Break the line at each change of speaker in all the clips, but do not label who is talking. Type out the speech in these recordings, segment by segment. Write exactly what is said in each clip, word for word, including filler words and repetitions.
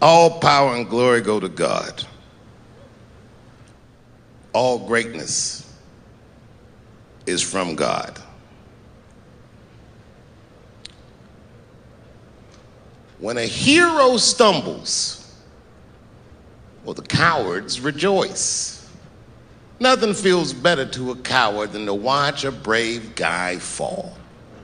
All power and glory go to God. All greatness is from God. When a hero stumbles, well, the cowards rejoice. Nothing feels better to a coward than to watch a brave guy fall.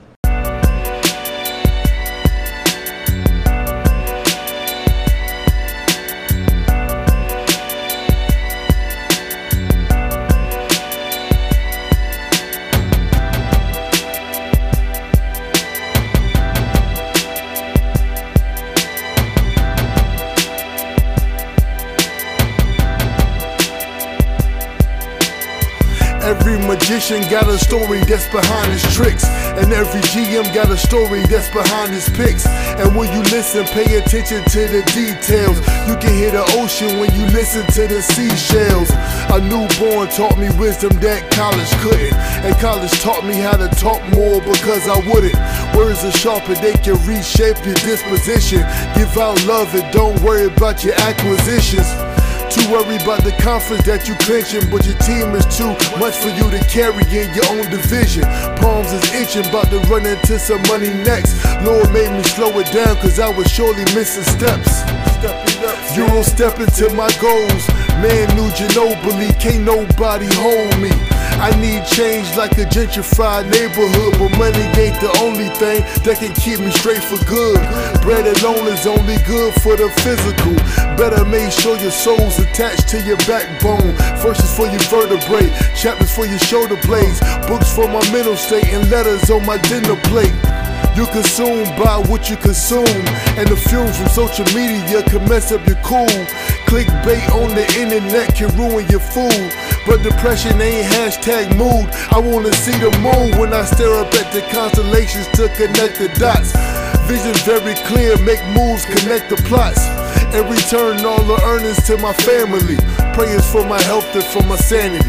Every magician got a story that's behind his tricks, and every G M got a story that's behind his picks. And when you listen, pay attention to the details. You can hear the ocean when you listen to the seashells. A newborn taught me wisdom that college couldn't, and college taught me how to talk more because I wouldn't. Words are sharper, they can reshape your disposition. Give out love and don't worry about your acquisitions. Too worried about the conference that you clinching, but your team is too much for you to carry in your own division. Palms is itching, about to run into some money next. Lord made me slow it down, cause I was surely missing steps. You don't step into my goals. Man knew Ginobili, can't nobody hold me. I need change like a gentrified neighborhood, but money ain't the only thing that can keep me straight for good. Bread alone is only good for the physical. Better make sure your soul's attached to your backbone. Verses for your vertebrae, chapters for your shoulder blades, books for my mental state, and letters on my dinner plate. You consume by what you consume, and the fumes from social media can mess up your cool. Clickbait on the internet can ruin your food, but depression ain't hashtag mood. I wanna see the moon when I stare up at the constellations to connect the dots. Vision very clear, make moves, connect the plots, and return all the earnings to my family. Prayers for my health and for my sanity.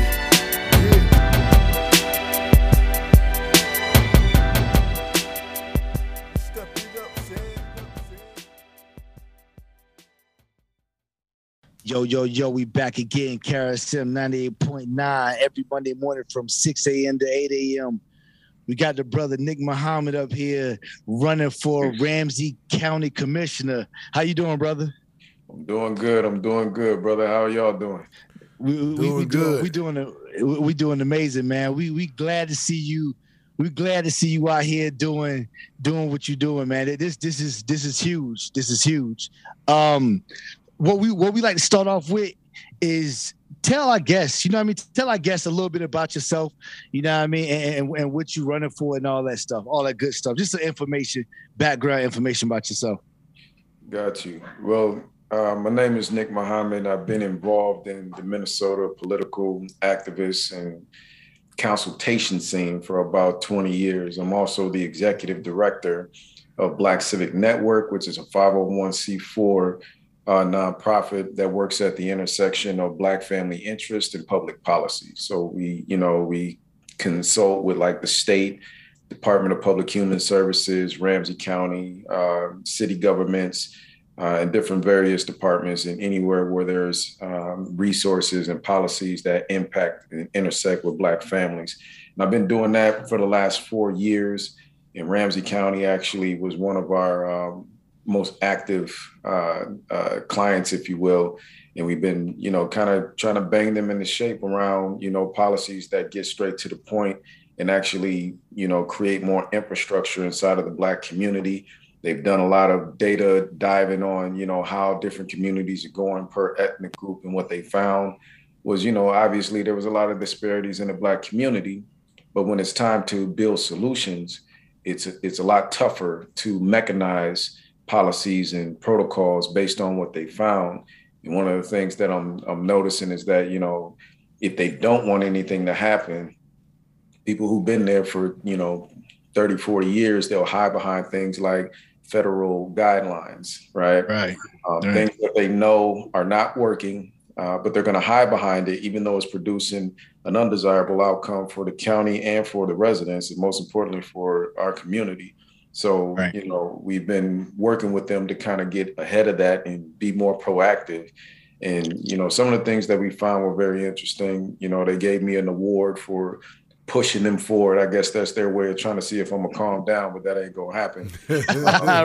Yo, yo, yo, we back again. K R S M ninety-eight point nine every Monday morning from six a.m. to eight a.m. We got the brother Nick Muhammad up here running for Ramsey County Commissioner. How you doing, brother?
I'm doing good. I'm doing good, brother. How are y'all doing?
We, we,
doing
we
good.
We doing a, we doing amazing, man. We we glad to see you. We glad to see you out here doing doing what you're doing, man. This this is this is huge. This is huge. Um, What we what we like to start off with is tell our guests, you know what I mean? Tell our guests a little bit about yourself, you know what I mean? And, and, and what you running for and all that stuff, all that good stuff. Just the information, background information about yourself.
Got you. Well, uh, my name is Nick Muhammad. I've been involved in the Minnesota political activist and consultation scene for about twenty years. I'm also the executive director of Black Civic Network, which is a five oh one c four Uh, nonprofit that works at the intersection of Black family interest and public policy. So we, you know, we consult with like the state, Department of Public Human Services, Ramsey County, uh, city governments, uh, and different various departments, and anywhere where there's um, resources and policies that impact and intersect with Black families. And I've been doing that for the last four years. And Ramsey County actually was one of our um, most active uh, uh, clients, if you will. And we've been, you know, kind of trying to bang them into shape around, you know, policies that get straight to the point and actually, you know, create more infrastructure inside of the Black community. They've done a lot of data diving on, you know, how different communities are going per ethnic group. And what they found was, you know, obviously there was a lot of disparities in the Black community, but when it's time to build solutions, it's, it's a lot tougher to mechanize policies and protocols based on what they found. And one of the things that I'm, I'm noticing is that, you know, if they don't want anything to happen, people who've been there for, you know, thirty, forty years, they'll hide behind things like federal guidelines, right?
Right.
Um,
right.
Things that they know are not working, uh, but they're going to hide behind it, even though it's producing an undesirable outcome for the county and for the residents, and most importantly for our community. So,
Right.
you know, we've been working with them to kind of get ahead of that and be more proactive. And, you know, some of the things that we found were very interesting. You know, they gave me an award for pushing them forward. I guess that's their way of trying to see if I'm gonna calm down, but that ain't gonna happen. Um,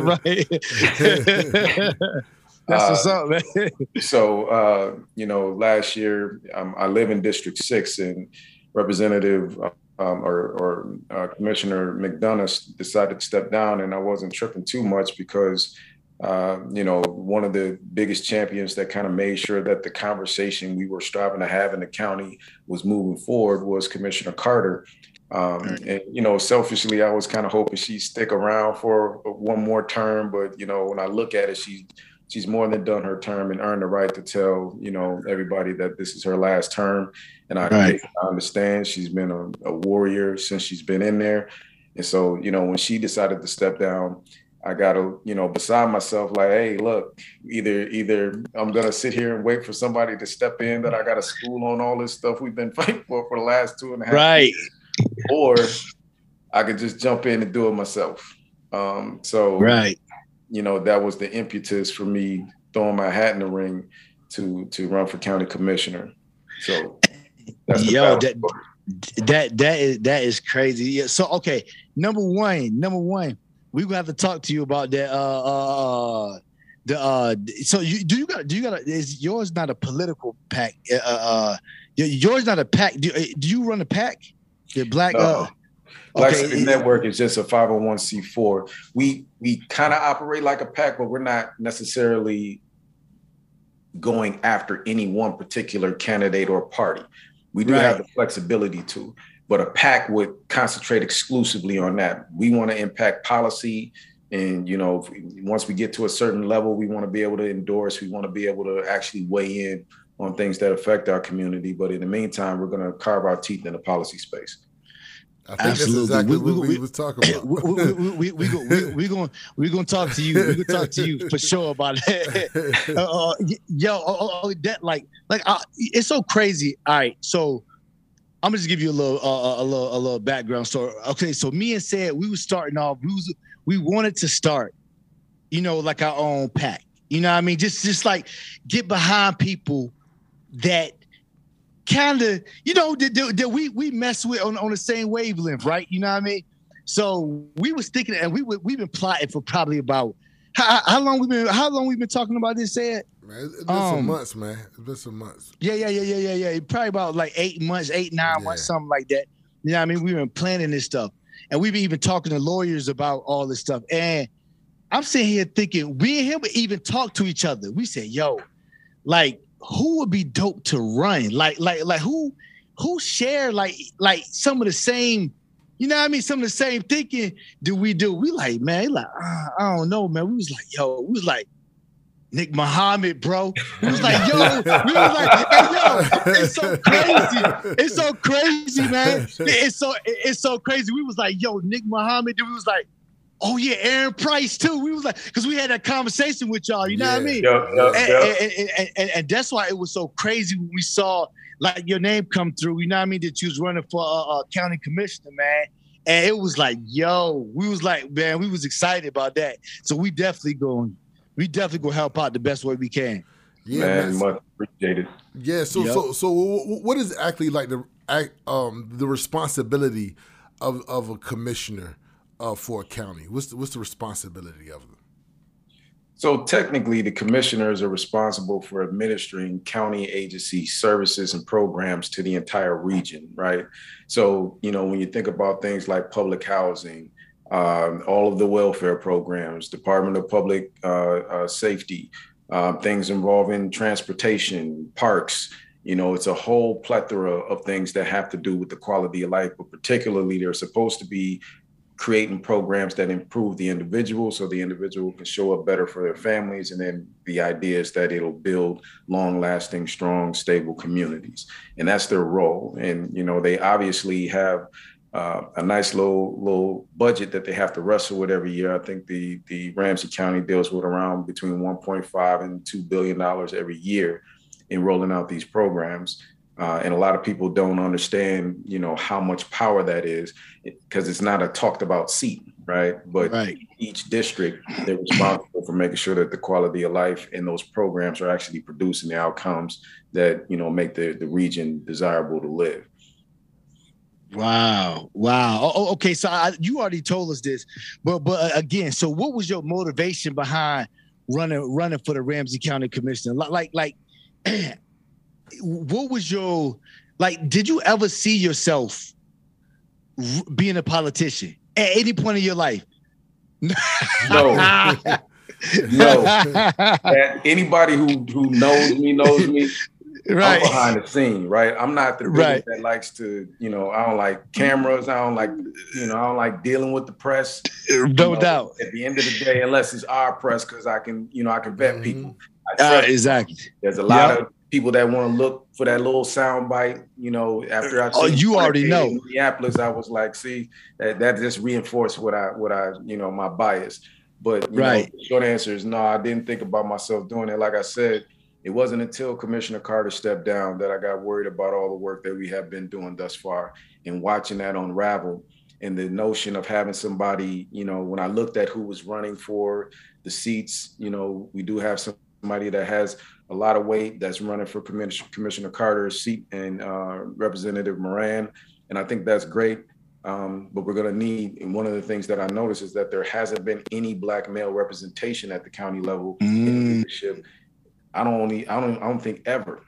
right. That's
uh,
what's up, man.
so, uh, you know, last year um, I live in District Six, and Representative um, or, or uh, Commissioner McDonough decided to step down, and I wasn't tripping too much because, uh, you know, one of the biggest champions that kind of made sure that the conversation we were striving to have in the county was moving forward was Commissioner Carter. Um, and, you know, selfishly, I was kind of hoping she'd stick around for one more term. But, you know, when I look at it, she, she's more than done her term and earned the right to tell, you know, everybody that this is her last term. And I,
Right.
I understand she's been a, a warrior since she's been in there. And so, you know, when she decided to step down, I got to, you know, beside myself, like, hey, look, either either I'm going to sit here and wait for somebody to step in that I got to school on all this stuff we've been fighting for for the last two and a half
Right.
years, or I could just jump in and do it myself. Um, so,
Right.
you know, that was the impetus for me throwing my hat in the ring to to run for county commissioner. So that's the
Yo,
battle
that,
story.
that that is that is crazy. Yeah. So okay, number one, number one, we gonna have to talk to you about that. Uh, uh, the uh, so you do you got do you got a, is yours not a political pack? Uh, uh, yours not a pack. Do, do you run a pack? The black.
No.
Uh,
Black
okay.
Civic Network is just a five oh one c four. We we kind of operate like a pack, but we're not necessarily going after any one particular candidate or party. We do
Right.
have the flexibility to, but a pack would concentrate exclusively on that. We want to impact policy. And, you know, if we, once we get to a certain level, we want to be able to endorse, we want to be able to actually weigh in on things that affect our community. But in the meantime, we're going to carve our teeth in the policy space.
I think
Absolutely.
that's exactly
We-
what
we-
we,
we-
was talking about.
we we we we we go we we gonna we gonna talk to you. We gonna talk to you for sure about that. uh, uh, y- yo, oh, oh, oh, that like like uh, it's so crazy. All right, so I'm gonna just give you a little uh, a little a little background story. Okay, so me and Said we was starting off. We was we wanted to start, you know, like our own pack. You know what I mean? Just just like get behind people that kind of, you know, that, that, that we we mess with on, on the same wavelength, right? You know what I mean? So we was thinking, and we we we've been plotting for probably about how, how long we been how long we been talking about this, Ed?
Man, it's been some
Um,
months, man. It's been some months.
Yeah, yeah, yeah, yeah, yeah, yeah. Probably about like eight months, eight nine
Yeah.
months, something like that. You know what I mean? We've been planning this stuff, and we've been even talking to lawyers about all this stuff. And I'm sitting here thinking, we and him would even talk to each other. We said, "Yo, like, who would be dope to run? Like, like, like who, who share like, like some of the same, you know what I mean? Some of the same thinking do we do? We like, man, he like, uh, I don't know, man. We was like, yo, we was like, Nick Muhammad, bro. We was like, yo, we was like, hey, yo, it's so crazy. It's so crazy, man. It's so, it's so crazy. We was like, yo, Nick Muhammad. Then we was like, oh yeah, Aaron Price too. We was like, because we had that conversation with y'all, you know what I
Yeah.
mean?
Yep, yep,
And,
yep.
and, and, and, and that's why it was so crazy when we saw like your name come through, you know what I mean, that you was running for a, a county commissioner, man. And it was like, yo, we was like, man, we was excited about that. So we definitely going, we definitely gonna help out the best way we can.
Yeah,
Man,
man.
much appreciated.
Yeah. So,
Yep.
so, so, wh- what is actually like the act, um, the responsibility of of a commissioner uh, for a county? What's the, what's the responsibility of them?
So technically, the commissioners are responsible for administering county agency services and programs to the entire region, right? So, you know, when you think about things like public housing, um, all of the welfare programs, Department of Public uh, uh, Safety, um, things involving transportation, parks, you know, it's a whole plethora of things that have to do with the quality of life, but particularly they're supposed to be creating programs that improve the individual so the individual can show up better for their families. And then the idea is that it'll build long lasting, strong, stable communities. And that's their role. And, you know, they obviously have uh, a nice little, little budget that they have to wrestle with every year. I think the, the Ramsey County deals with around between one point five and two billion dollars every year in rolling out these programs. Uh, and a lot of people don't understand, you know, how much power that is because it's not a talked about seat. right? But
right.
each district, they're responsible for making sure that the quality of life in those programs are actually producing the outcomes that, you know, make the, the region desirable to live.
Wow. Wow. Oh, okay. So I, you already told us this, but but again, so what was your motivation behind running running for the Ramsey County Commissioner? Like like, what was your like? Did you ever see yourself being a politician at any point in your life?
No. No. And anybody who who knows me knows me. Right. I'm behind the scene, right? I'm not the dude right. that likes to, you know, I don't like cameras. I don't like, you know, I don't like dealing with the press.
No
you know,
doubt.
At the end of the day, unless it's our press, because I can, you know, I can vet mm-hmm. people.
Uh, exactly.
There's a lot yep. of people that want to look for that little sound bite, you know, after I
oh, you already know.
In Minneapolis, I was like, see, that, that just reinforced what I, what I, you know, my bias. But, you
right.
know, the short answer is no, I didn't think about myself doing it. Like I said, it wasn't until Commissioner Carter stepped down that I got worried about all the work that we have been doing thus far and watching that unravel. And the notion of having somebody, you know, when I looked at who was running for the seats, you know, we do have somebody that has a lot of weight that's running for Commissioner, Commissioner Carter's seat and uh, Representative Moran. And I think that's great. Um, but we're going to need, and one of the things that I noticed is that there hasn't been any Black male representation at the county level mm. in leadership. I don't only, I don't, I don't think ever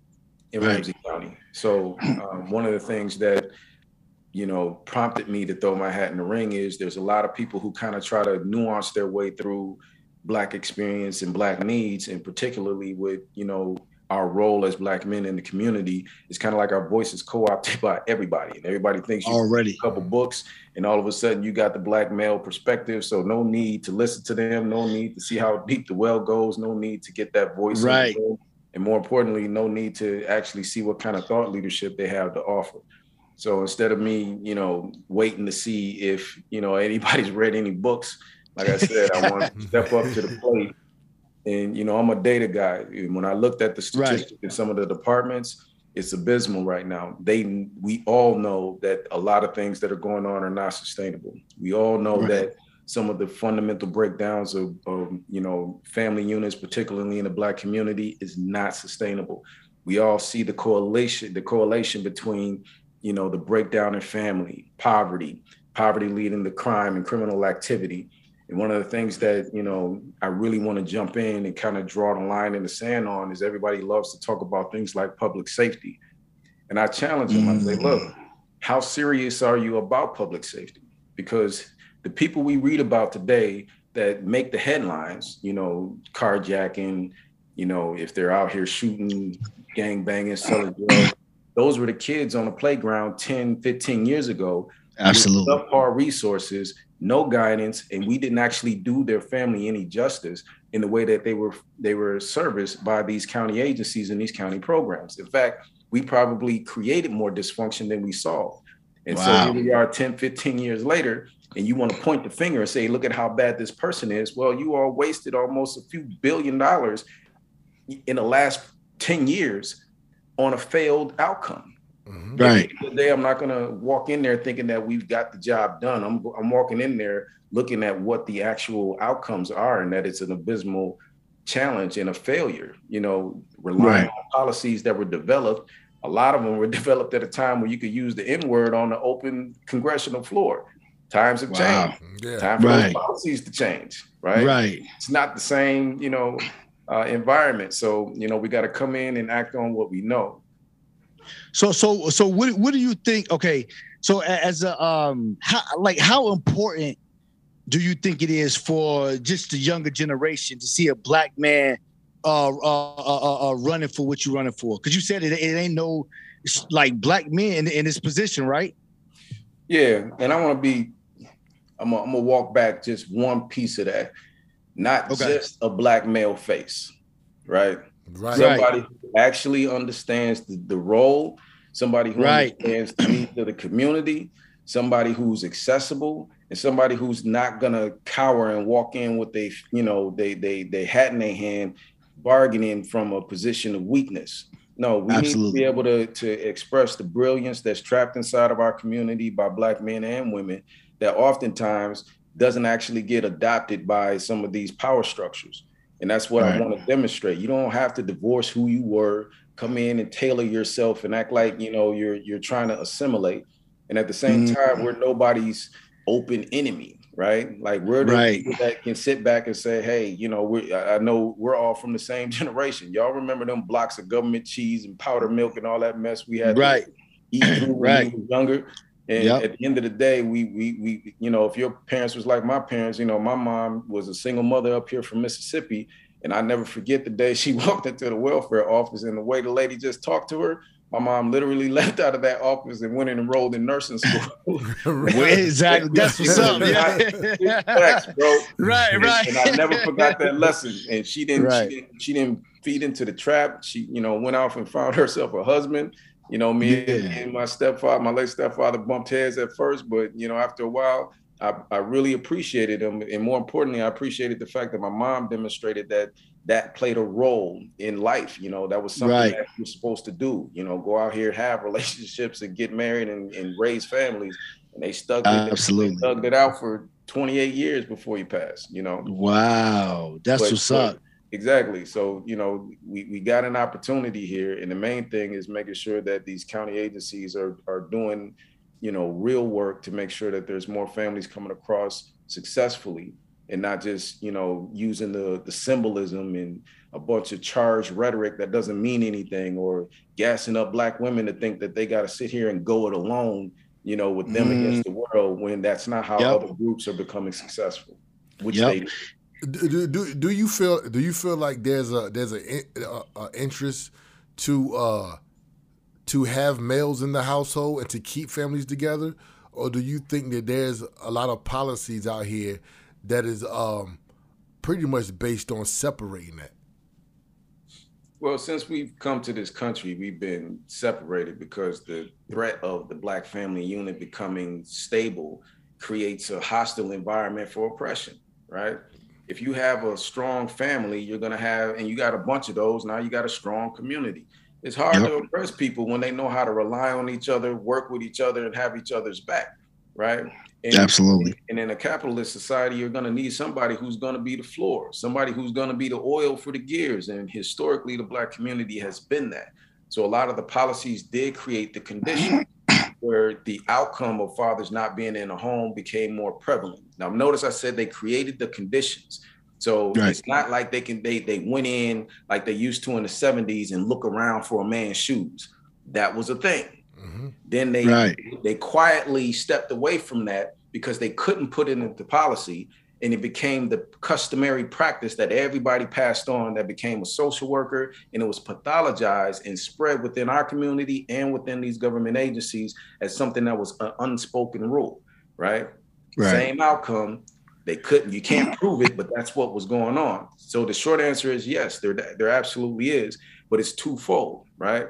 in right. Ramsey County. So um, one of the things that, you know, prompted me to throw my hat in the ring is there's a lot of people who kind of try to nuance their way through Black experience and Black needs, and particularly with, you know, our role as Black men in the community. It's kind of like our voice is co-opted by everybody, and everybody thinks you
already
read a couple books and all of a sudden you got the Black male perspective. So no need to listen to them, no need to see how deep the well goes, no need to get that voice
right.
in, and more importantly, no need to actually see what kind of thought leadership they have to offer. So instead of me, you know, waiting to see if, you know, anybody's read any books, like I said, I want to step up to the plate. And, you know, I'm a data guy. When I looked at the statistics right. in some of the departments, it's abysmal right now. They, we all know that a lot of things that are going on are not sustainable. We all know right. that some of the fundamental breakdowns of, of, you know, family units, particularly in the Black community, is not sustainable. We all see the correlation, the correlation between, you know, the breakdown in family, poverty, poverty leading to crime and criminal activity. And one of the things that, you know, I really want to jump in and kind of draw the line in the sand on is everybody loves to talk about things like public safety. And I challenge them. Mm. I say, look, how serious are you about public safety? Because the people we read about today that make the headlines, you know, carjacking, you know, if they're out here shooting, gang banging, selling drugs, those were the kids on the playground ten, fifteen years ago.
Absolutely.
With subpar resources, no guidance, and we didn't actually do their family any justice in the way that they were they were serviced by these county agencies and these county programs. In fact, we probably created more dysfunction than we solved. And wow. so here we are ten, fifteen years later, and you want to point the finger and say, look at how bad this person is. Well, you all wasted almost a few billion dollars in the last ten years on a failed outcome.
Mm-hmm. Right.
Today, I'm not going to walk in there thinking that we've got the job done. I'm I'm walking in there looking at what the actual outcomes are, and that it's an abysmal challenge and a failure. You know, relying right. on policies that were developed. A lot of them were developed at a time where you could use the N word on the open congressional floor. Times have wow. changed. Yeah. Time for right. those policies to change. Right.
Right.
It's not the same, you know, uh, environment. So, you know, we got to come in and act on what we know.
So, so, so, what, what do you think? Okay, so as a um, how, like, how important do you think it is for just the younger generation to see a Black man uh, uh, uh, uh running for what you're running for? Because you said it, it ain't no like Black men in, in this position, right?
Yeah, and I want to be, I'm gonna, I'm gonna walk back just one piece of that, not okay. just a Black male face, right? Right. Somebody who actually understands the, the role, somebody who right. understands the needs of the community, somebody who's accessible, and somebody who's not gonna cower and walk in with they, you know, they they they hat in their hand, bargaining from a position of weakness. No, we Absolutely. need to be able to, to express the brilliance that's trapped inside of our community by Black men and women that oftentimes doesn't actually get adopted by some of these power structures. And that's what right. I want to demonstrate. You don't have to divorce who you were, come in and tailor yourself and act like, you know, you're you're trying to assimilate. And at the same mm-hmm. time, we're nobody's open enemy, right? Like we're the
right.
people that can sit back and say, hey, you know, we I know we're all from the same generation. Y'all remember them blocks of government cheese and powder milk and all that mess we had
right.
to eat through when
right.
we were younger. And yep. at the end of the day, we, we, we, you know, if your parents was like my parents, you know, my mom was a single mother up here from Mississippi. And I never forget the day she walked into the welfare office and the way the lady just talked to her, my mom literally left out of that office and went and enrolled in nursing school.
Exactly. That's what's up. Yeah.
Facts, bro.
Right,
and,
right.
And I never forgot that lesson. And she didn't,
right.
she didn't, she didn't feed into the trap. She, you know, went off and found herself a husband. You know, me yeah. and, and my stepfather, my late stepfather bumped heads at first, but, you know, after a while, I, I really appreciated him. And more importantly, I appreciated the fact that my mom demonstrated that that played a role in life. You know, that was something right. that you're supposed to do, you know, go out here, have relationships and get married and, and raise families. And they stuck
uh, Absolutely.
They stuck it out for twenty-eight years before you passed, you know.
Wow. That's but, what's up.
Exactly. So, you know, we, we got an opportunity here. And the main thing is making sure that these county agencies are, are doing, you know, real work to make sure that there's more families coming across successfully and not just, you know, using the, the symbolism and a bunch of charged rhetoric that doesn't mean anything, or gassing up Black women to think that they got to sit here and go it alone, you know, with them mm. against the world, when that's not how yep. other groups are becoming successful, which yep. they do.
Do, do do you feel do you feel like there's a there's a, a, a interest to uh, to have males in the household and to keep families together, or do you think that there's a lot of policies out here that is um, pretty much based on separating that?
Well, since we've come to this country, we've been separated because the threat of the Black family unit becoming stable creates a hostile environment for oppression, right? If you have a strong family, you're going to have, and you got a bunch of those, now you got a strong community. It's hard yep. to oppress people when they know how to rely on each other, work with each other, and have each other's back, right? And,
Absolutely.
And in a capitalist society, you're going to need somebody who's going to be the floor, somebody who's going to be the oil for the gears. And historically, the Black community has been that. So a lot of the policies did create the condition where the outcome of fathers not being in a home became more prevalent. Now, notice I said they created the conditions. So right. it's not like they can they they went in like they used to in the seventies and look around for a man's shoes. That was a thing. Mm-hmm. Then they right. they quietly stepped away from that because they couldn't put it into policy, and it became the customary practice that everybody passed on, that became a social worker, and it was pathologized and spread within our community and within these government agencies as something that was an unspoken rule, right? right? Same outcome. They couldn't, you can't prove it, but that's what was going on. So the short answer is yes, there, there absolutely is, but it's twofold, right?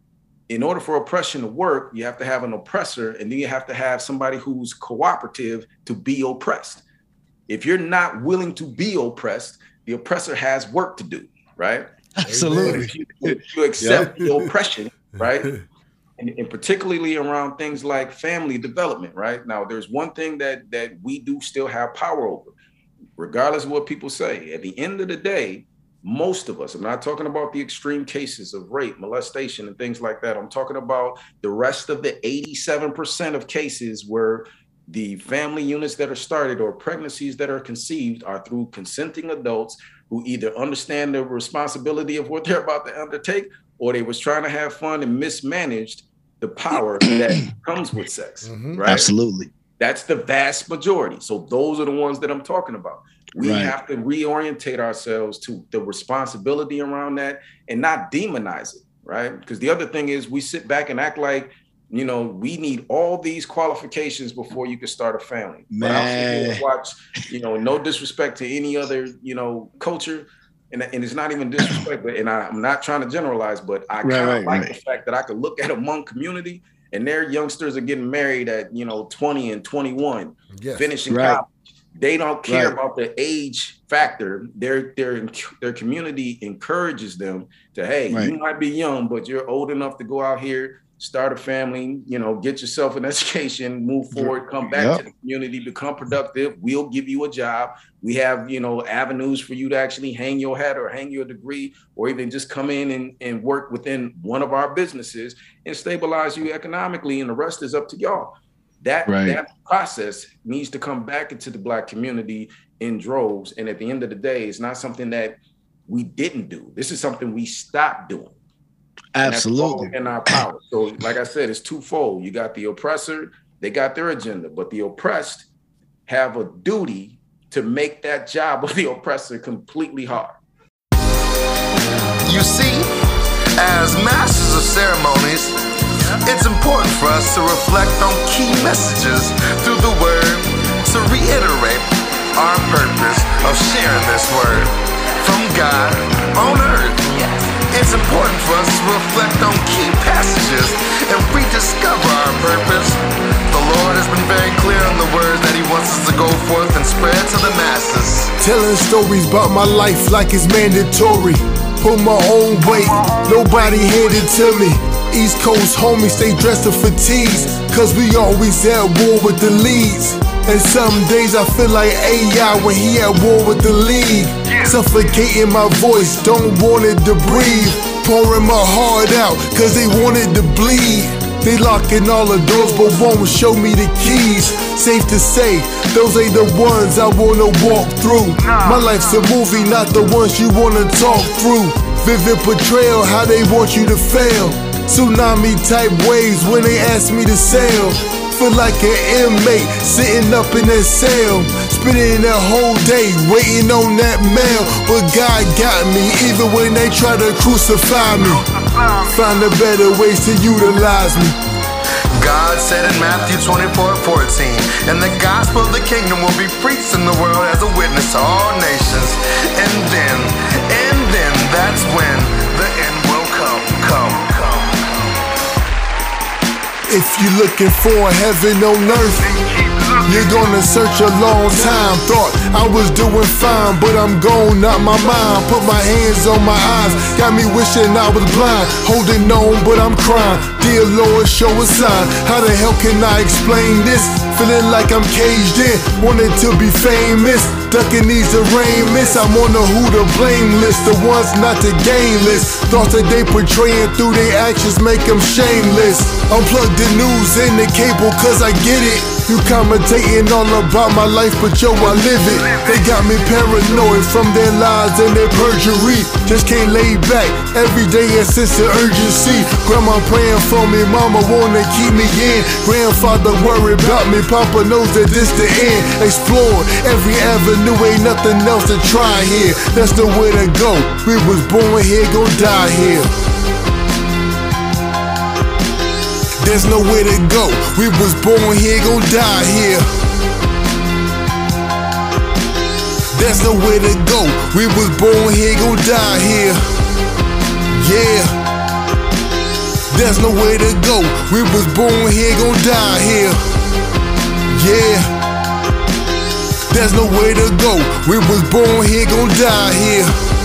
In order for oppression to work, you have to have an oppressor, and then you have to have somebody who's cooperative to be oppressed. If you're not willing to be oppressed, the oppressor has work to do, right?
Absolutely.
If you, if you accept yeah. the oppression, right? And, and particularly around things like family development, right? Now, there's one thing that that we do still have power over, regardless of what people say. At the end of the day, most of us, I'm not talking about the extreme cases of rape, molestation, and things like that. I'm talking about the rest of the eighty-seven percent of cases where the family units that are started or pregnancies that are conceived are through consenting adults who either understand the responsibility of what they're about to undertake, or they was trying to have fun and mismanaged the power that comes with sex, mm-hmm. right?
Absolutely.
That's the vast majority. So those are the ones that I'm talking about. We right. have to reorientate ourselves to the responsibility around that and not demonize it, right? Because the other thing is we sit back and act like, you know, we need all these qualifications before you can start a family.
Man.
But I also watch, you know, no disrespect to any other, you know, culture. And, and it's not even disrespect, but and I, I'm not trying to generalize, but I kind of
right,
like
right.
the fact that I could look at a Hmong community and their youngsters are getting married at, you know, twenty and twenty-one,
yes.
finishing
right.
college, They don't care
Right.
about the age factor. Their their their community encourages them to, hey,
Right.
you might be young, but you're old enough to go out here, start a family, you know, get yourself an education, move forward, come back
Yep.
to the community, become productive. We'll give you a job. We have, you know, avenues for you to actually hang your hat or hang your degree, or even just come in and, and work within one of our businesses and stabilize you economically. And the rest is up to y'all. That,
Right.
that process needs to come back into the Black community in droves. And at the end of the day, it's not something that we didn't do. This is something we stopped doing.
Absolutely.
In our power. So like I said, it's twofold. You got the oppressor, they got their agenda, but the oppressed have a duty to make that job of the oppressor completely hard.
You see, as masters of ceremonies, it's important for us to reflect on key messages through the word to reiterate our purpose of sharing this word from God on earth. It's important for us to reflect on key passages and rediscover our purpose. The Lord has been very clear on the word that he wants us to go forth and spread to the masses.
Telling stories about my life like it's mandatory. Pull my own weight, nobody handed to me. East Coast homies stay dressed up for tees, cause we always at war with the leads. And some days I feel like A I when he at war with the league. Suffocating my voice, don't want it to breathe. Pouring my heart out, cause they wanted to bleed. They locking all the doors but won't show me the keys. Safe to say, those ain't the ones I wanna walk through. My life's a movie, not the ones you wanna talk through. Vivid portrayal, how they want you to fail. Tsunami type waves when they ask me to sail. Feel like an inmate sitting up in that cell, spending that whole day waiting on that mail. But God got me even when they try to crucify me. Find a better ways to utilize me.
God said in Matthew twenty-four fourteen, and the gospel of the kingdom will be preached in the world as a witness to all nations. And then, and then that's when the end will come, come, come.
If you're looking for heaven on earth, you're gonna search a long time. Thought I was doing fine, but I'm gone out my mind. Put my hands on my eyes, got me wishing I was blind. Holding on, but I'm crying. Dear Lord, show a sign. How the hell can I explain this? Feeling like I'm caged in, wanting to be famous. Ducking these arraignments, I'm on the who to blame list. The ones not to gain list. Thoughts that they portraying through their actions make them shameless. Unplug the news and the cable cause I get it. You commentating all about my life, but yo, I live it. They got me paranoid from their lies and their perjury. Just can't lay back, every day a sense of urgency. Grandma praying for me, mama wanna keep me in. Grandfather worried about me, papa knows that this the end. Explore every avenue, ain't nothing else to try here. That's nowhere to go, we was born here, gon' die here. There's nowhere to go. We was born here, gon' die here. There's nowhere to go. We was born here, gon' die here. Yeah. There's nowhere to go. We was born here, gon' die here. Yeah. There's nowhere to go. We was born here, gon' die here.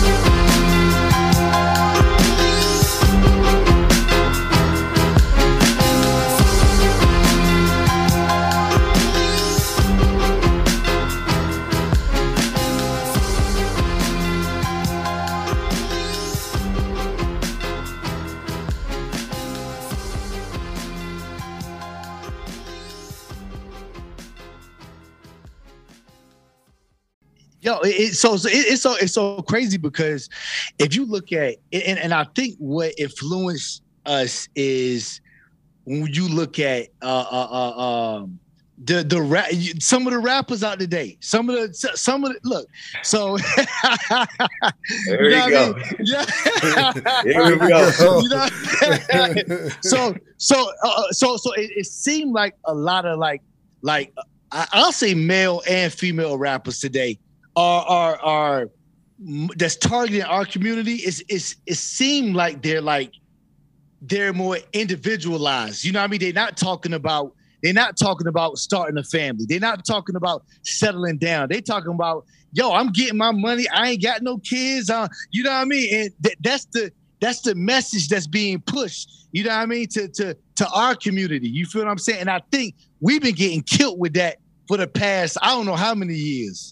Yo, it, it, so, so it, it's so it's so crazy because if you look at and, and I think what influenced us is when you look at uh, uh, uh, um, the the rap, some of the rappers out today, some of the some of the look. So
there you, you go.
I mean? Yeah,
here we go.
You know? so so uh, so so it, it seemed like a lot of like like I, I'll say male and female rappers today. Are, are are that's targeting our community. Is is it seemed like they're like they're more individualized. You know what I mean? They're not talking about They're not talking about starting a family. They're not talking about settling down. They're talking about, yo, I'm getting my money. I ain't got no kids. Uh, you know what I mean? And th- that's the that's the message that's being pushed. You know what I mean? To to to our community. You feel what I'm saying? And I think we've been getting killed with that for the past, I don't know how many years.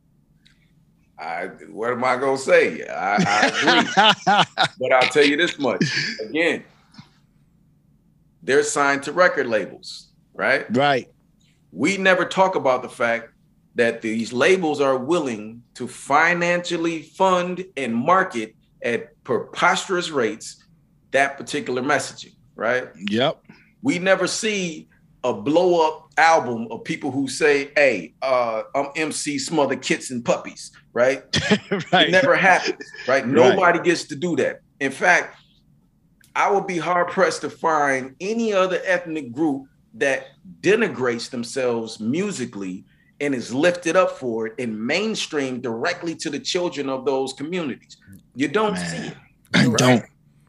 I, what am I gonna say? I, I agree, but I'll tell you this much. Again, they're signed to record labels, right?
Right.
We never talk about the fact that these labels are willing to financially fund and market at preposterous rates that particular messaging, right?
Yep.
We never see a blow up album of people who say, hey, uh, I'm M C Smother Kits and Puppies, right? Right. It never happens, right? Nobody right. gets to do that. In fact, I would be hard pressed to find any other ethnic group that denigrates themselves musically and is lifted up for it and mainstream directly to the children of those communities. You don't Man, see it.
I right? don't.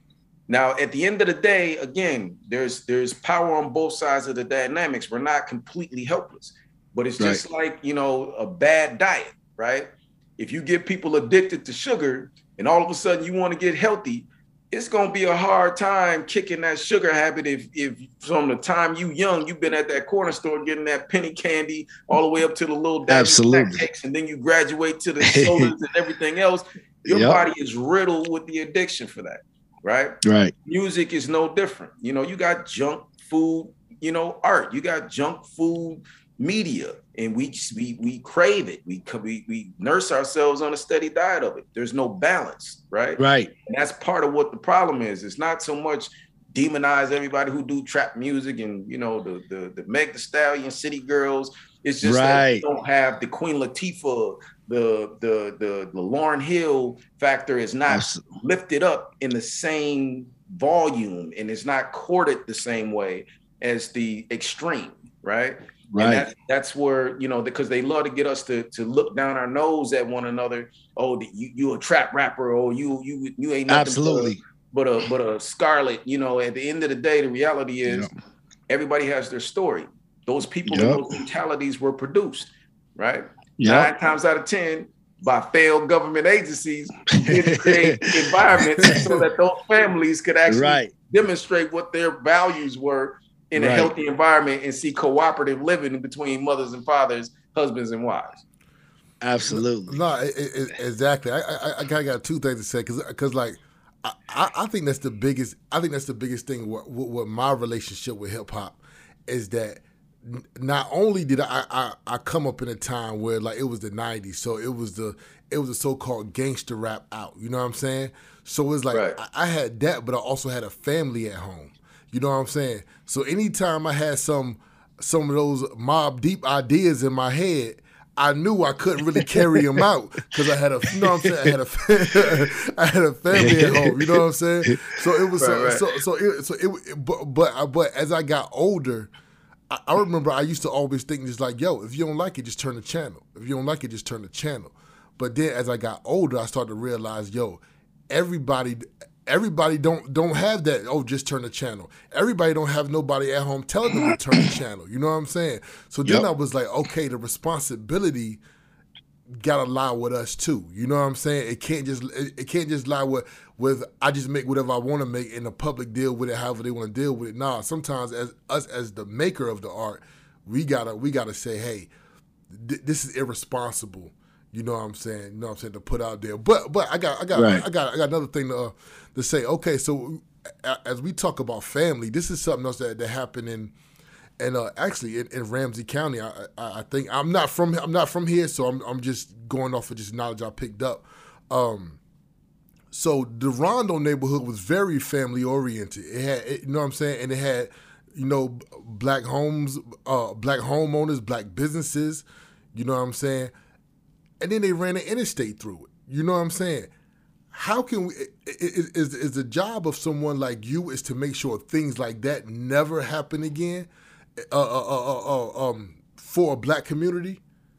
Now, at the end of the day, again, there's there's power on both sides of the dynamics. We're not completely helpless, but it's just right. like, you know, a bad diet, right? If you get people addicted to sugar and all of a sudden you want to get healthy, it's going to be a hard time kicking that sugar habit if, if from the time you young, you've been at that corner store getting that penny candy all the way up to the little
Absolutely.
cakes, and then you graduate to the sodas and everything else. Your yep. body is riddled with the addiction for that. Right.
Right.
Music is no different. You know, you got junk food, you know, art, you got junk food media, and we we we crave it. We we we nurse ourselves on a steady diet of it. There's no balance. Right.
Right.
And that's part of what the problem is. It's not so much demonize everybody who do trap music and, you know, the the, the Meg Thee Stallion, City Girls. It's just right. that we don't have the Queen Latifah, the the the the Lauryn Hill factor is not Absolutely. lifted up in the same volume and it's not courted the same way as the extreme, right?
Right.
And that's, that's where, you know, because they love to get us to to look down our nose at one another. Oh, you you a trap rapper, or you you you ain't nothing
Absolutely.
but a but a Scarlet. You know, at the end of the day, the reality is yeah. everybody has their story. Those people yep. and those mentalities were produced, right? Yep. Nine times out of ten by failed government agencies to create environments so that those families could actually
right.
demonstrate what their values were in right. a healthy environment and see cooperative living between mothers and fathers, husbands and wives.
Absolutely.
No, it, it, exactly. I, I, I kind of got two things to say because because like I, I think that's the biggest. I think that's the biggest thing. What, what my relationship with hip hop is that. Not only did I, I I come up in a time where like it was the nineties, so it was the it was the so-called gangster rap out. You know what I'm saying? So it's like right. I, I had that, but I also had a family at home. You know what I'm saying? So anytime I had some some of those Mobb Deep ideas in my head, I knew I couldn't really carry them out because I had a you know what I'm saying I had a I had a family at home. You know what I'm saying? So it was right, so, right. so so it, so it but but but as I got older. I remember I used to always think just like, yo, if you don't like it, just turn the channel. If you don't like it, just turn the channel. But then as I got older, I started to realize, yo, everybody everybody don't don't have that, oh, just turn the channel. Everybody don't have nobody at home telling them to turn the channel. You know what I'm saying? So then yep. I was like, okay, the responsibility gotta lie with us too. You know what I'm saying? It can't just it, it can't just lie with with I just make whatever I want to make and the public deal with it however they want to deal with it. Nah, sometimes as us as the maker of the art, we gotta we gotta say, hey, th- this is irresponsible. You know what I'm saying? You know what I'm saying, to put out there. But but I got I got right. I got I got another thing to uh, to say. Okay, so as we talk about family, this is something else that, that happened in And uh, actually, in, in Ramsey County, I, I, I think I'm not from I'm not from here, so I'm I'm just going off of just knowledge I picked up. Um, so the Rondo neighborhood was very family oriented. It had, it, you know what I'm saying, and it had, you know, black homes, uh, black homeowners, black businesses. You know what I'm saying, and then they ran an interstate through it. You know what I'm saying. How can we? Is, is is the job of someone like you is to make sure things like that never happen again? Uh, uh, uh, uh, um, for a black community?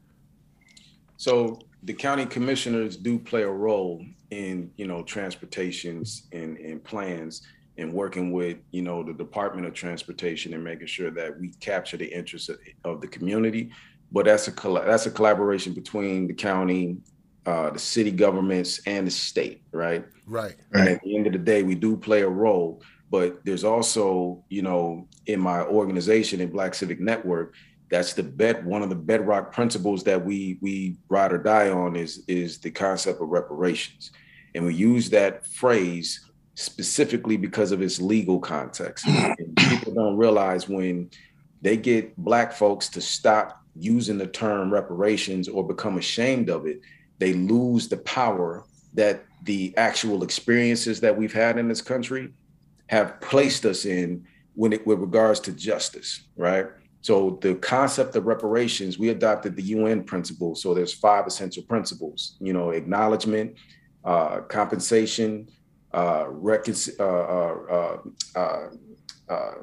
So the county commissioners do play a role in, you know, transportations and, and plans. and working with, you know, the Department of Transportation and making sure that we capture the interests of, of the community. But that's a that's a collaboration between the county, uh, the city governments, and the state, right?
Right.
And at the end of the day, we do play a role. But there's also, you know, in my organization, in Black Civic Network, that's the bed. One of the bedrock principles that we we ride or die on is is the concept of reparations, and we use that phrase specifically because of its legal context. And people don't realize when they get Black folks to stop using the term reparations or become ashamed of it, they lose the power that the actual experiences that we've had in this country have placed us in when it with regards to justice, right? So the concept of reparations, we adopted the U N principles. So there's five essential principles, you know, acknowledgement, uh, compensation, uh, recon- uh, uh, uh, uh,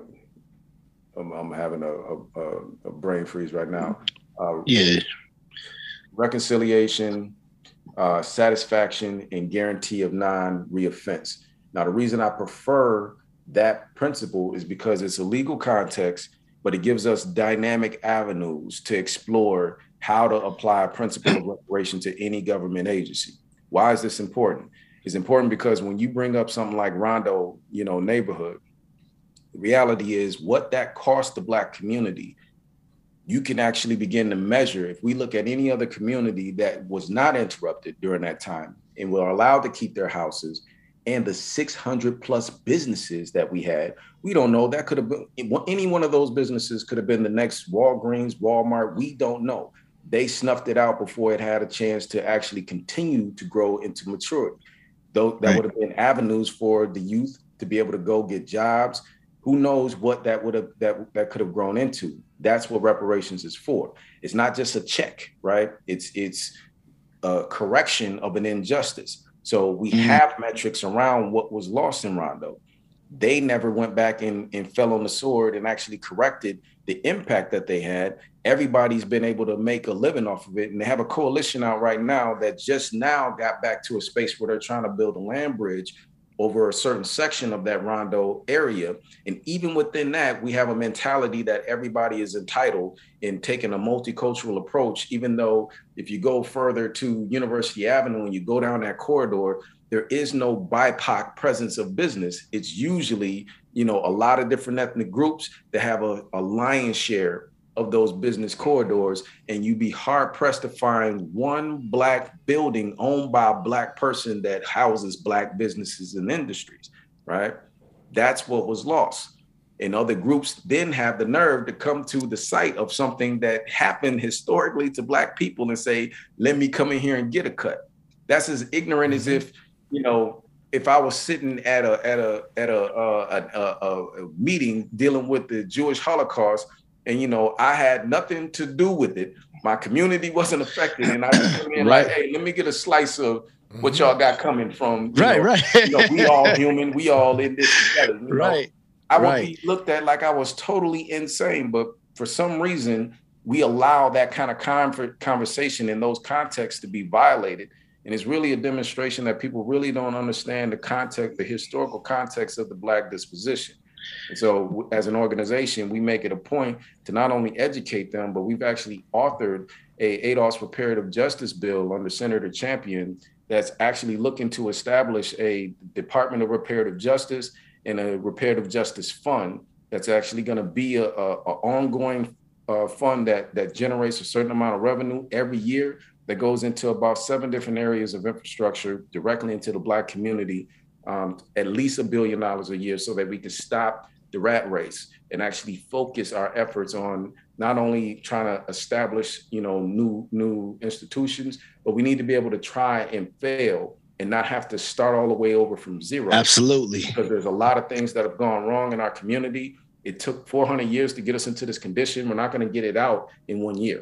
I'm, I'm having a, a, a brain freeze right now. Uh,
yeah.
Reconciliation, uh, satisfaction, and guarantee of non-reoffense. Now, the reason I prefer that principle is because it's a legal context, but it gives us dynamic avenues to explore how to apply a principle of reparation to any government agency. Why is this important? It's important because when you bring up something like Rondo, you know, neighborhood, the reality is what that cost the Black community, you can actually begin to measure. If we look at any other community that was not interrupted during that time and were allowed to keep their houses, and the six hundred plus businesses that we had, we don't know. That could have been, any one of those businesses could have been the next Walgreens, Walmart. We don't know. They snuffed it out before it had a chance to actually continue to grow into maturity. Though that
Right.
would have been avenues for the youth to be able to go get jobs. Who knows what that would have that that could have grown into? That's what reparations is for. It's not just a check, right? It's it's a correction of an injustice. So we mm-hmm. have metrics around what was lost in Rondo. They never went back and, and fell on the sword and actually corrected the impact that they had. Everybody's been able to make a living off of it. And they have a coalition out right now that just now got back to a space where they're trying to build a land bridge over a certain section of that Rondo area. And even within that, we have a mentality that everybody is entitled in taking a multicultural approach, even though if you go further to University Avenue and you go down that corridor, there is no B I P O C presence of business. It's usually, you know, a lot of different ethnic groups that have a, a lion's share of those business corridors, and you'd be hard pressed to find one Black building owned by a Black person that houses Black businesses and industries, right? That's what was lost. And other groups then have the nerve to come to the site of something that happened historically to Black people and say, let me come in here and get a cut. That's as ignorant as if, you know, if I was sitting at a at a at a, uh, a, a, a meeting dealing with the Jewish Holocaust, and, you know, I had nothing to do with it. My community wasn't affected. And I just came in right. like, hey, let me get a slice of what y'all got coming from. You
right,
know,
right.
You know, we all human. We all in this together. You
right.
know? I would
right.
be looked at like I was totally insane. But for some reason, we allow that kind of con- conversation in those contexts to be violated. And it's really a demonstration that people really don't understand the context, the historical context of the Black disposition. And so as an organization, we make it a point to not only educate them, but we've actually authored a A D O S reparative justice bill under Senator Champion that's actually looking to establish a Department of Reparative Justice and a reparative justice fund that's actually going to be a, a, a ongoing uh, fund that, that generates a certain amount of revenue every year that goes into about seven different areas of infrastructure directly into the Black community. Um, at least a billion dollars a year so that we can stop the rat race and actually focus our efforts on not only trying to establish, you know, new new institutions, but we need to be able to try and fail and not have to start all the way over from zero.
Absolutely.
Because there's a lot of things that have gone wrong in our community. It took four hundred years to get us into this condition. We're not going to get it out in one year.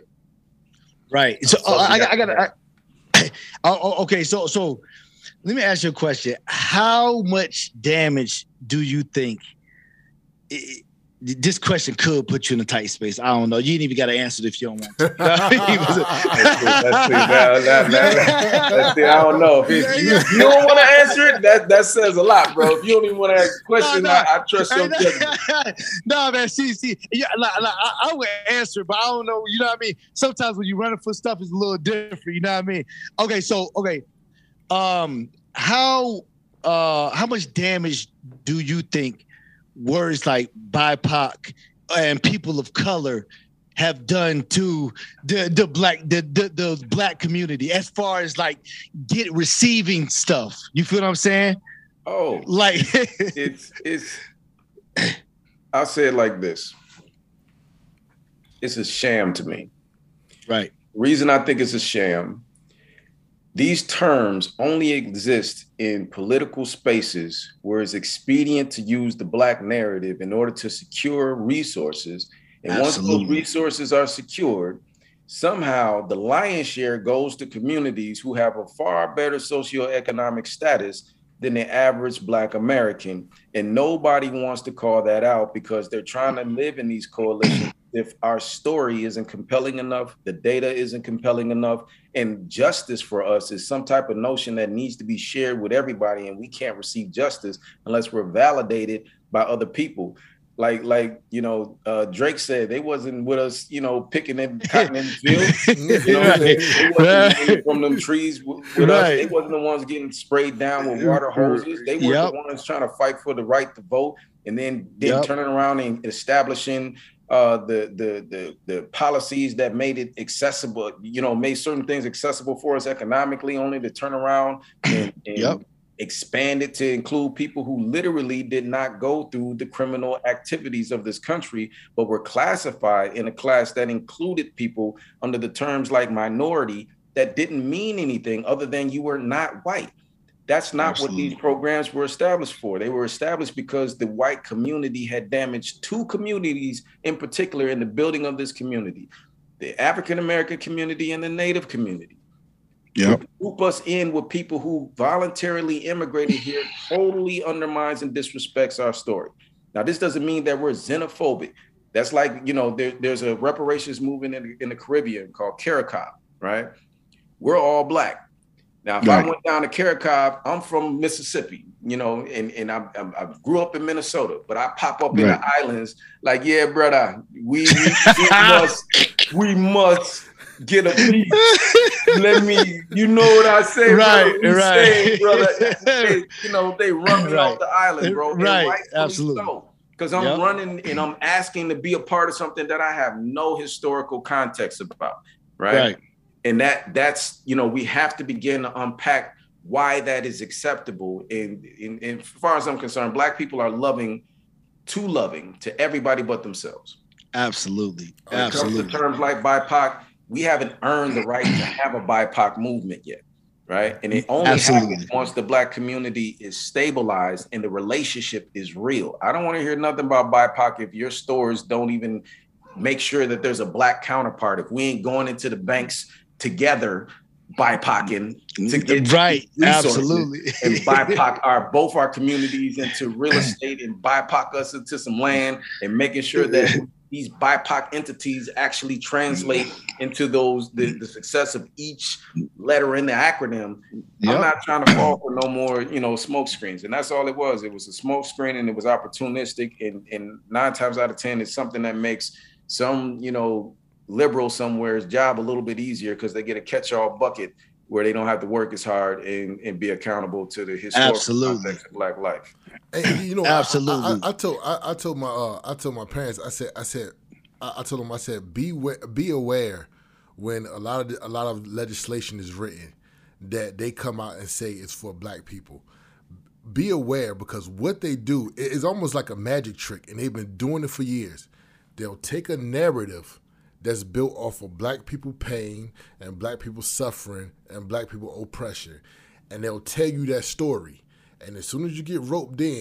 Right. So, so uh, I, I got to, oh, okay. So, so, let me ask you a question. How much damage do you think it, this question could put you in a tight space. I don't know. You ain't even got to answer it if you don't want to.
Let's see. Now, now, now, let's see. I don't know. If you, you don't want to answer it, that, that says a lot, bro. If you don't even want to ask a question, no, no. I, I trust your judgment.
No, man. See, see, yeah, like, like, I, I would answer, but I don't know. You know what I mean? Sometimes when you're running for stuff, it's a little different. You know what I mean? Okay, so okay, um, how uh, how much damage do you think words like B I P O C and people of color have done to the the black the, the the black community as far as like get receiving stuff? You feel what I'm saying?
Oh,
like
it's it's. I'll say it like this: it's a sham to me.
Right.
The reason I think it's a sham. These terms only exist in political spaces where it's expedient to use the black narrative in order to secure resources. And Absolutely. Once those resources are secured, somehow the lion's share goes to communities who have a far better socioeconomic status than the average Black American. And nobody wants to call that out because they're trying to live in these coalitions. If our story isn't compelling enough, the data isn't compelling enough, and justice for us is some type of notion that needs to be shared with everybody, and we can't receive justice unless we're validated by other people. Like, like you know, uh, Drake said, they wasn't with us, you know, picking and cotton in the field. You know, right. they, they wasn't right. from them trees with, with right. us. They wasn't the ones getting sprayed down with water hoses. They were yep. the ones trying to fight for the right to vote, and then then yep. turning around and establishing uh, the, the the the policies that made it accessible. You know, made certain things accessible for us economically, only to turn around and, and yep. expanded to include people who literally did not go through the criminal activities of this country, but were classified in a class that included people under the terms like minority that didn't mean anything other than you were not white. That's not Absolutely. What these programs were established for. They were established because the white community had damaged two communities in particular in the building of this community, the African-American community and the Native community. Yep. Group us in with people who voluntarily immigrated here totally undermines and disrespects our story. Now, this doesn't mean that we're xenophobic. That's like, you know, there, there's a reparations movement in the, in the Caribbean called CARICOM, right? We're all Black. Now, if right. I went down to CARICOM, I'm from Mississippi, you know, and, and I, I, I grew up in Minnesota, but I pop up right. in the islands like, yeah, brother, we, we, we must, we must get a piece. Let me, you know what I say,
right,
brother?
Right,
say, brother. They, you know, they run me right. off the island, bro.
Right, absolutely.
Because so, I'm
yep.
running and I'm asking to be a part of something that I have no historical context about, right? Right. And that that's, you know, we have to begin to unpack why that is acceptable. And, and, and as far as I'm concerned, Black people are loving, too loving to everybody but themselves.
Absolutely,
when
absolutely.
It comes to terms like B I P O C, we haven't earned the right to have a B I P O C movement yet, right? And it only Absolutely. happens once the Black community is stabilized and the relationship is real. I don't want to hear nothing about B I P O C if your stores don't even make sure that there's a Black counterpart. If we ain't going into the banks together, B I P O C-ing to get
right, absolutely,
and B I P O C our both our communities into real estate and B I P O C us into some land and making sure that these B I P O C entities actually translate into those the, the success of each letter in the acronym. Yep. I'm not trying to fall for no more, you know, smoke screens. And that's all it was. It was a smoke screen and it was opportunistic. And, and nine times out of ten, it's something that makes some, you know, liberal somewhere's job a little bit easier because they get a catch-all bucket where they don't have to work as hard and, and be accountable to the historical Absolutely. context of Black life.
And, you know,
Absolutely.
I, I, I told I, I told my uh, I told my parents. I said I said I, I told them I said be be aware when a lot of the, a lot of legislation is written that they come out and say it's for Black people. Be aware because what they do is almost like a magic trick, and they've been doing it for years. They'll take a narrative that's built off of Black people pain and Black people suffering and Black people oppression, and they'll tell you that story. And as soon as you get roped in,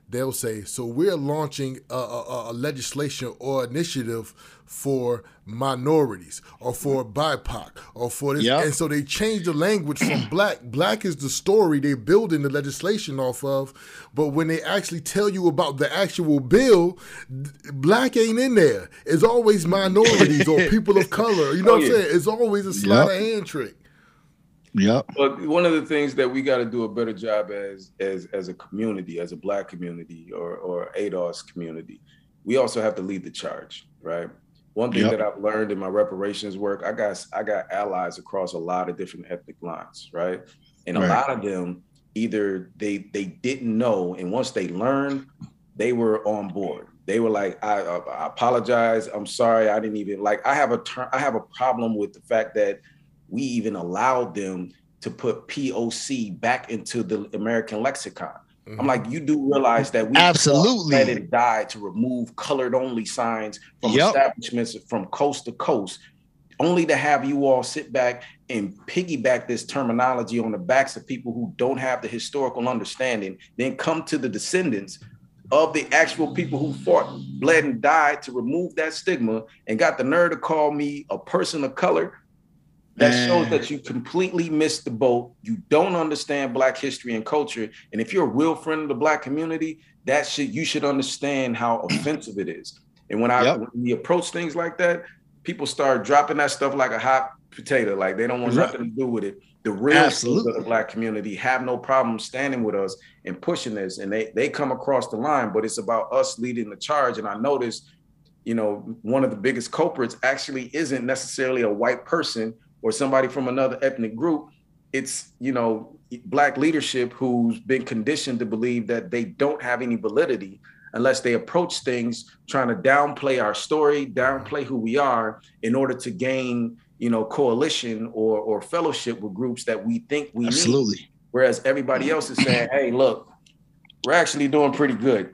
they'll say, so we're launching a, a, a legislation or initiative for minorities or for B I P O C or for this. Yep. And so they change the language from black. Black is the story they're building the legislation off of. But when they actually tell you about the actual bill, black ain't in there. It's always minorities or people of color. You know oh, what I'm yeah. saying? It's always a sleight yep. of hand trick.
Yeah. But one of the things that we got to do a better job as as as a community, as a black community or or A D O S community, we also have to lead the charge, right? One thing yep. that I've learned in my reparations work, I got I got allies across a lot of different ethnic lines, right? And right. a lot of them either they they didn't know, and once they learned, they were on board. They were like, I, I apologize, I'm sorry, I didn't even like. I have a ter- I have a problem with the fact that we even allowed them to put P O C back into the American lexicon. Mm-hmm. I'm like, you do realize that we
absolutely
let it die to remove colored only signs from yep. establishments from coast to coast, only to have you all sit back and piggyback this terminology on the backs of people who don't have the historical understanding, then come to the descendants of the actual people who fought, bled, and died to remove that stigma and got the nerve to call me a person of color. That Man. shows that you completely missed the boat. You don't understand Black history and culture. And if you're a real friend of the Black community, that should you should understand how offensive it is. And when I yep. when we approach things like that, people start dropping that stuff like a hot potato. Like they don't want right. nothing to do with it. The real people of the Black community have no problem standing with us and pushing this. And they they come across the line, but it's about us leading the charge. And I noticed, you know, one of the biggest culprits actually isn't necessarily a white person or somebody from another ethnic group. It's, you know, Black leadership who's been conditioned to believe that they don't have any validity unless they approach things trying to downplay our story, downplay who we are in order to gain, you know, coalition or or fellowship with groups that we think we
Absolutely.
need. Whereas everybody else is saying, hey, look, we're actually doing pretty good.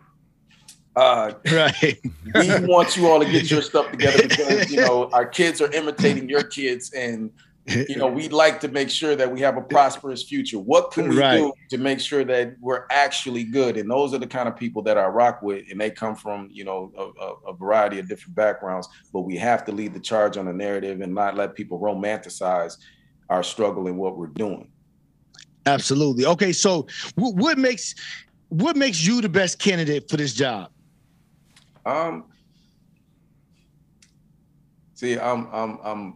Uh,
right.
We want you all to get your stuff together because, you know, our kids are imitating your kids and, you know, we'd like to make sure that we have a prosperous future. What can we right. do to make sure that we're actually good? And those are the kind of people that I rock with. And they come from, you know, a, a variety of different backgrounds, but we have to lead the charge on the narrative and not let people romanticize our struggle and what we're doing.
Absolutely. Okay. So what makes, what makes you the best candidate for this job?
Um, see, I'm, I'm, I'm,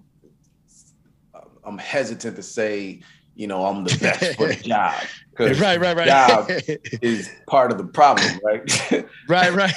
I'm hesitant to say, you know, I'm the best for the job.
Right, right, right.
Job is part of the problem, right?
Right, right.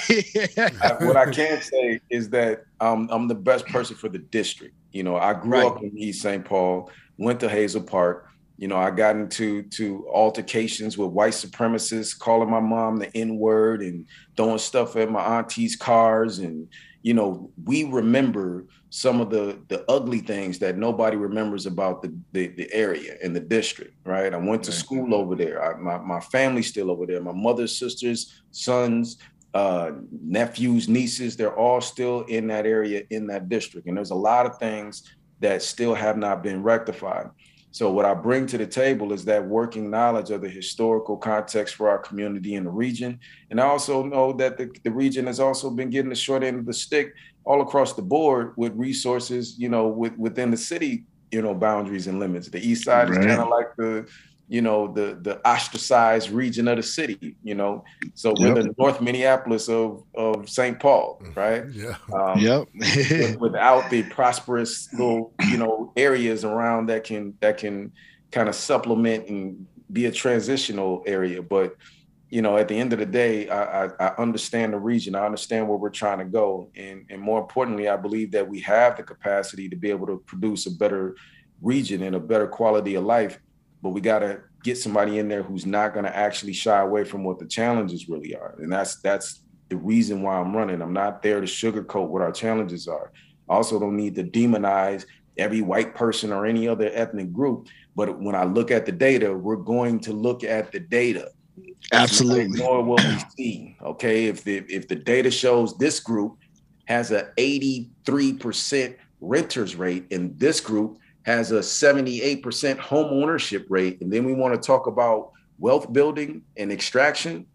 I, what I can say is that um, I'm the best person for the district. You know, I grew right. up in East Saint Paul, went to Hazel Park. You know, I got into to altercations with white supremacists, calling my mom the N-word and throwing stuff at my auntie's cars. And, you know, we remember some of the, the ugly things that nobody remembers about the, the, the area and the district, right? I went to school over there. I, my, my family's still over there. My mother's sisters, sons, uh, nephews, nieces, they're all still in that area, in that district. And there's a lot of things that still have not been rectified. So what I bring to the table is that working knowledge of the historical context for our community in the region. And I also know that the, the region has also been getting the short end of the stick all across the board with resources, you know, with, within the city, you know, boundaries and limits. The East Side right. is kind of like the, you know, the the ostracized region of the city, you know. So we're yep. the North Minneapolis of, of Saint Paul, right?
Yeah.
Um, yep.
with, without the prosperous little, you know, areas around that can that can kind of supplement and be a transitional area. But, you know, at the end of the day, I, I, I understand the region. I understand where we're trying to go. And, and more importantly, I believe that we have the capacity to be able to produce a better region and a better quality of life. But we got to get somebody in there who's not going to actually shy away from what the challenges really are. And that's that's the reason why I'm running. I'm not there to sugarcoat what our challenges are. I also don't need to demonize every white person or any other ethnic group. But when I look at the data, we're going to look at the data.
Absolutely.
Ignore what we see. Okay. If the, if the data shows this group has an eighty-three percent renters rate and this group has a seventy-eight percent home ownership rate, and then we want to talk about wealth building and extraction,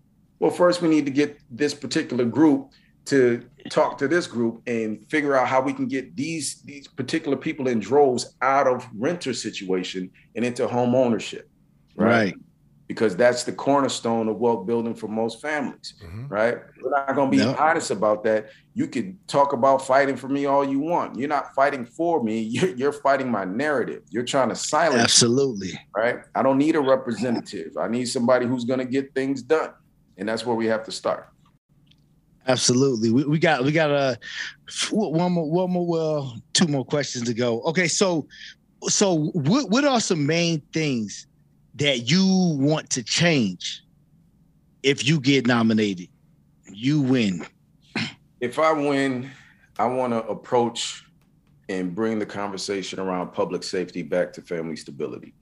Well, first we need to get this particular group to talk to this group and figure out how we can get these, these particular people in droves out of renter situation and into home ownership, right?
Right.
Because that's the cornerstone of wealth building for most families, mm-hmm. right? We're not going to be no. honest about that. You can talk about fighting for me all you want. You're not fighting for me. You're, you're fighting my narrative. You're trying to silence
Absolutely.
me, right? I don't need a representative. I need somebody who's going to get things done. And that's where we have to start.
Absolutely. We, we got we got a one more one more well two more questions to go. Okay, so so what what are some main things that you want to change if you get nominated? You win.
If I win, I want to approach and bring the conversation around public safety back to family stability,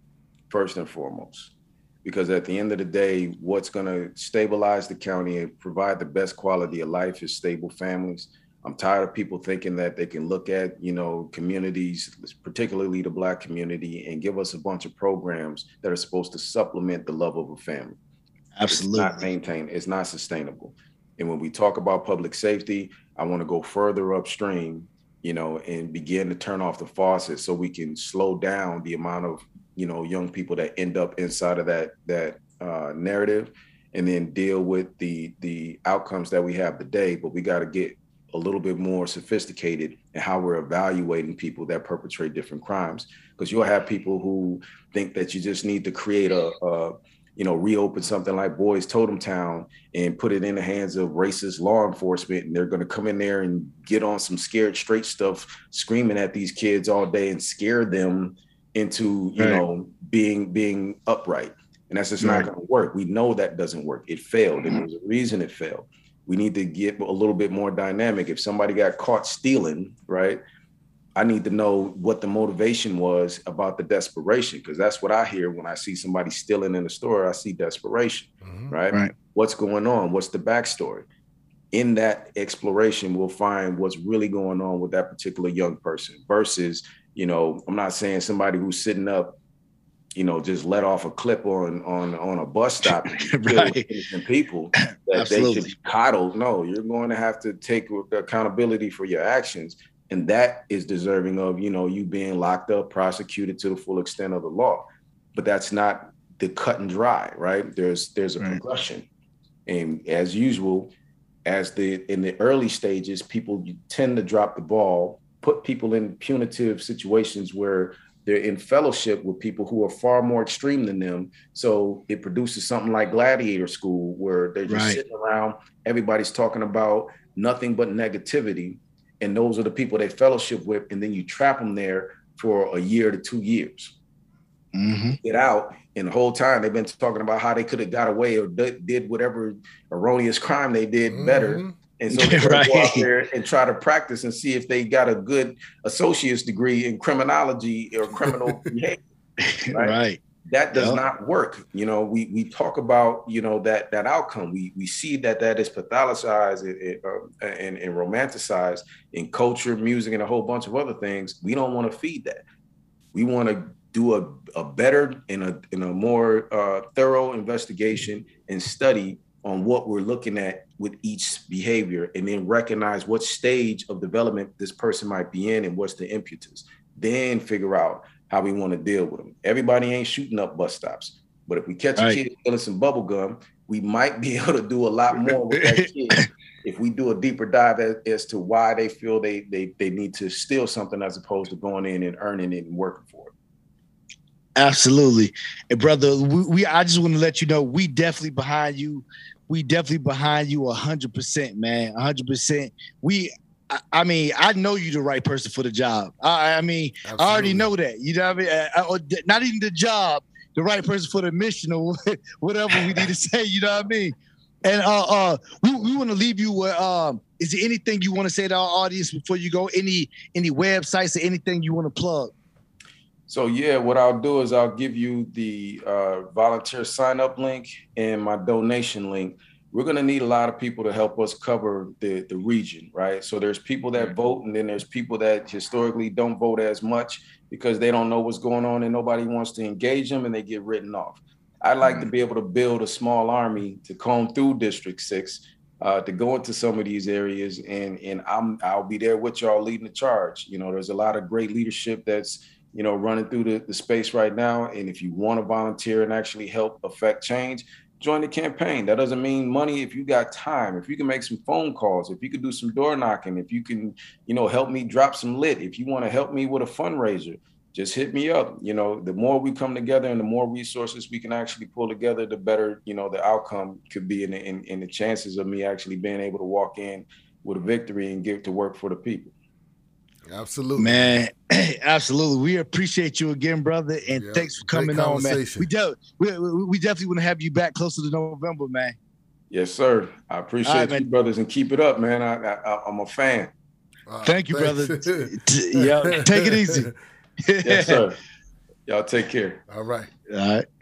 first and foremost. Because at the end of the day, what's going to stabilize the county and provide the best quality of life is stable families. I'm tired of people thinking that they can look at, you know, communities, particularly the Black community, and give us a bunch of programs that are supposed to supplement the love of a family.
Absolutely.
It's not maintained. It's not sustainable. And when we talk about public safety, I want to go further upstream, you know, and begin to turn off the faucet so we can slow down the amount of, you know, young people that end up inside of that that uh, narrative, and then deal with the the outcomes that we have today. But we got to get a little bit more sophisticated in how we're evaluating people that perpetrate different crimes, because you'll have people who think that you just need to create a, a you know, reopen something like Boys Totem Town and put it in the hands of racist law enforcement. And they're going to come in there and get on some scared straight stuff, screaming at these kids all day and scare them into, you right. know, being being upright. And that's just right. not going to work. We know that doesn't work. It failed. And there's a reason it failed. We need to get a little bit more dynamic. If somebody got caught stealing, right, I need to know what the motivation was about the desperation, because that's what I hear when I see somebody stealing in the store. I see desperation, mm-hmm. right? right? What's going on? What's the backstory? In that exploration, we'll find what's really going on with that particular young person versus, you know, I'm not saying somebody who's sitting up, you know, just let off a clip on on on a bus stop
right.
and people that Absolutely. They should be coddled. No, you're going to have to take accountability for your actions. And that is deserving of, you know, you being locked up, prosecuted to the full extent of the law. But that's not the cut and dry, right? There's there's a right. progression. And as usual, as the in the early stages, people tend to drop the ball, put people in punitive situations where they're in fellowship with people who are far more extreme than them. So it produces something like Gladiator School, where they're just right. sitting around, everybody's talking about nothing but negativity. And those are the people they fellowship with. And then you trap them there for a year to two years. Mm-hmm. Get out. And the whole time they've been talking about how they could have got away or d- did whatever erroneous crime they did mm-hmm. better. And so they right. go out there and try to practice and see if they got a good associate's degree in criminology or criminal behavior. Right. right. That does yep. not work. You know, we we talk about, you know, that that outcome. We we see that that is pathologized and, uh, and, and romanticized in culture, music, and a whole bunch of other things. We don't want to feed that. We want to do a, a better and a, and a more uh, thorough investigation and study on what we're looking at with each behavior, and then recognize what stage of development this person might be in and what's the impetus. Then figure out how we want to deal with them. Everybody ain't shooting up bus stops, but if we catch right. a kid stealing some bubble gum, we might be able to do a lot more with that kid if we do a deeper dive as, as to why they feel they, they they need to steal something as opposed to going in and earning it and working for it.
Absolutely. And brother, we, we I just want to let you know, we definitely behind you. We definitely behind you one hundred percent, man, one hundred percent. We I mean, I know you're the right person for the job. I, I mean, Absolutely. I already know that. You know what I mean? I, I, not even the job, the right person for the mission or whatever we need to say. You know what I mean? And uh, uh, we we want to leave you with. Um, is there anything you want to say to our audience before you go? Any any websites or anything you want to plug?
So yeah, what I'll do is I'll give you the uh, volunteer sign up link and my donation link. We're going to need a lot of people to help us cover the, the region, right? So there's people that vote, and then there's people that historically don't vote as much because they don't know what's going on and nobody wants to engage them and they get written off. I'd like to be able to build a small army to comb through District Six, uh, to go into some of these areas, and and I'm I'll be there with y'all leading the charge. You know, there's a lot of great leadership that's, you know, running through the, the space right now. And if you want to volunteer and actually help affect change, join the campaign. That doesn't mean money. If you got time, if you can make some phone calls, if you can do some door knocking, if you can, you know, help me drop some lit, if you want to help me with a fundraiser, just hit me up. You know, the more we come together and the more resources we can actually pull together, the better, you know, the outcome could be, and in, in, in the chances of me actually being able to walk in with a victory and get to work for the people.
Absolutely,
man. Absolutely. We appreciate you again, brother, and
yeah,
thanks for coming on, man. We, de- we, we definitely want to have you back closer to November, man.
Yes, sir. I appreciate right, you, man. brothers, and keep it up, man. I, I, I'm a fan.
Uh, Thank you, thanks. brother. Yeah, take it easy.
Yes, sir. Y'all take care.
All right.
All right.